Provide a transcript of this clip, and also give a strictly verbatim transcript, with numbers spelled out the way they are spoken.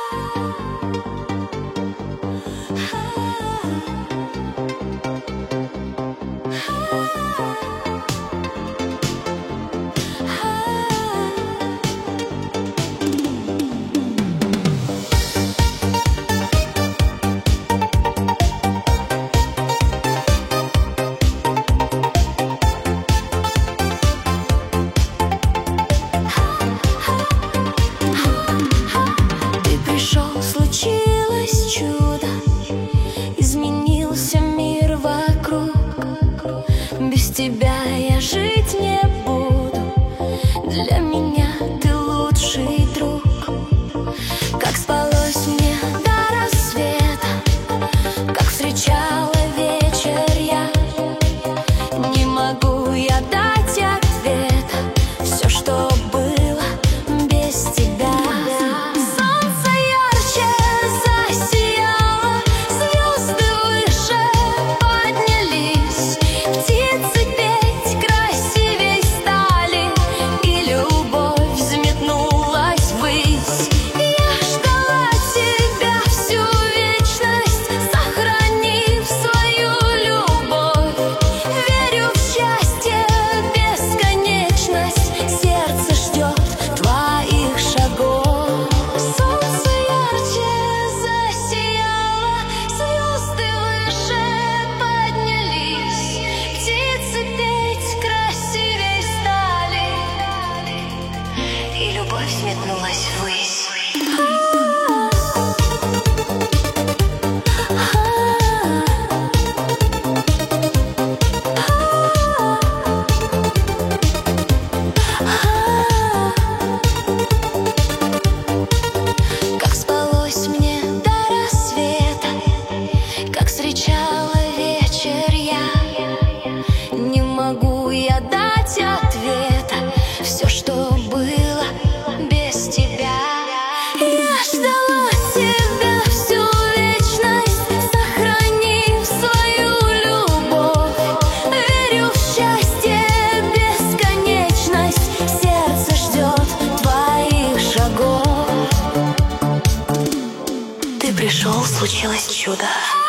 Случилось чудо, изменился мир вокруг. Без тебя я жить не буду. Для меня ты лучший друг. Как спалось мне до рассвета, как встречала вечер я. Не могу я дать ответа. Все, что было без тебя. Взметнулась ввысь. Как спалось мне до рассвета, как встречала вечер я. Не могу я дать ответа. Все, что было без тебя. Я ждала тебя всю вечность, сохранив свою любовь. Верю в счастье, бесконечность. Сердце ждет твоих шагов. Ты пришел, случилось чудо.